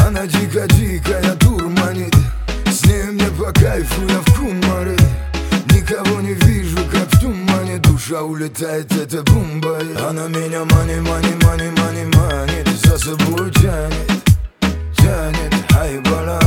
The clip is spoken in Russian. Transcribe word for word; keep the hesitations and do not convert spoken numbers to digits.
Она дико-дикая дурманит, с ней мне по кайфу, я в кумаре. Никого не вижу, как в тумане, душа улетает, это бомба. Она меня мани, мани, мани, мани, манит, за собой тянет, тянет, ай, бала.